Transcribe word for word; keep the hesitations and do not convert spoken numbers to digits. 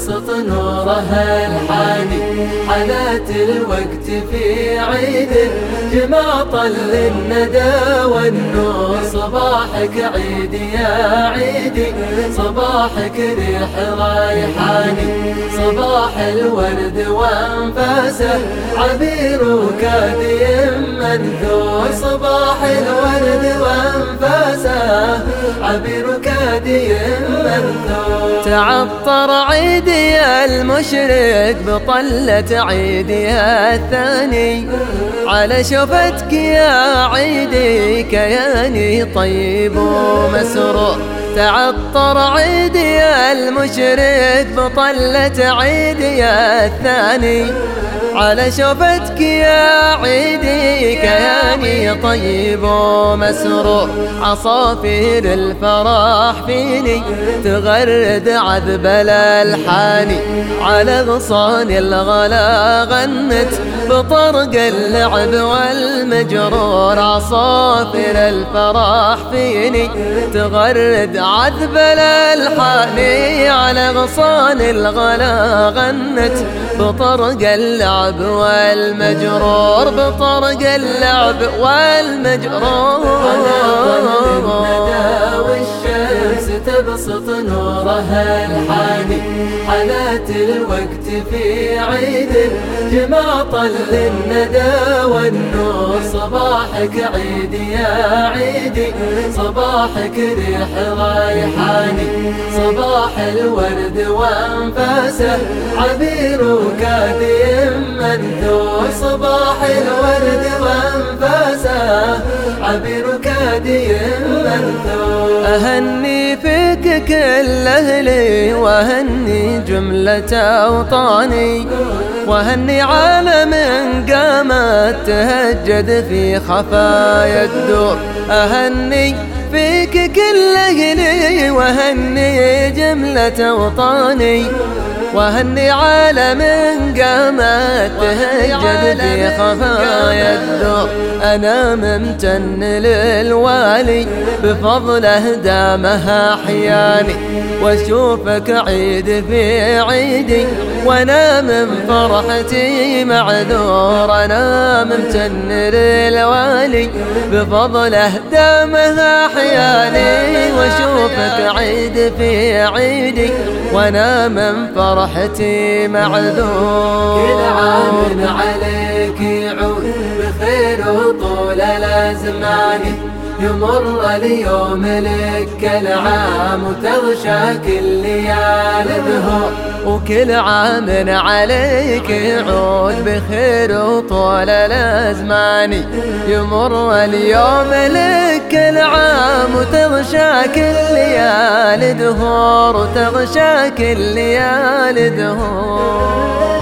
تبسط نورها الحاني. حانت الوقت في عيد جمع طل الندى والنور. صباحك عيد يا عيدي، صباحك ريح ريحاني. صباح الورد وانفاسه عبير كادي منثور. صباح الورد وانفاسه عبير كادي منثور. تعطر عيدي المشرق بطلة عيدي الثاني. على شفتك يا عيدي كياني طيب ومسرور. تعطر عيدي المشرق بطلة عيدي الثاني. على شفتك يا عيدي كياني طيب ومسرور. عصافير الفرح فيني تغرد عذب الألحاني. على غصان الغلا غنت بطرق اللعب والمجرور. عصافير الفرح فيني تغرد عذب الألحاني. على غصان الغلا غنت بطرق اللعب والمجرور. بطرق اللعب والمجرور. والشمس تبسط نورها الحاني. حانت الوقت في عيد جمع طل الندى والنور. صباحك عيد يا عيدي، صباحك ريح ريحاني. صباح الورد وانفاسه عبير كادي منثور. صباح الورد وانفاسه عبير كادي منثور. أهني فيك كل أهلي وأهني جملة أوطاني. وهني عالم قامت تهجد في خفايا الدور. أهني فيك كل أهلي وهني جملة أوطاني. وهني عالم قامت تهجد في خفايا الدور. أنا ممتن للوالي بفضله دامها أحياني. واشوفك عيد في عيدي وانا من فرحتي معذور. انا ممتن للوالي بفضله دامها أحياني. واشوفك عيد في عيدي وانا من فرحتي معذور. كل عام عليك يعود بخير وطول الازمان. يمر اليوم لك العام وتغشى كل ليالي الدهور. وكل عام عليك يعود بخير وطول الازمان. يمر اليوم لك العام وتغشى كل ليالي دهور. وتغشى كل ليالي دهور.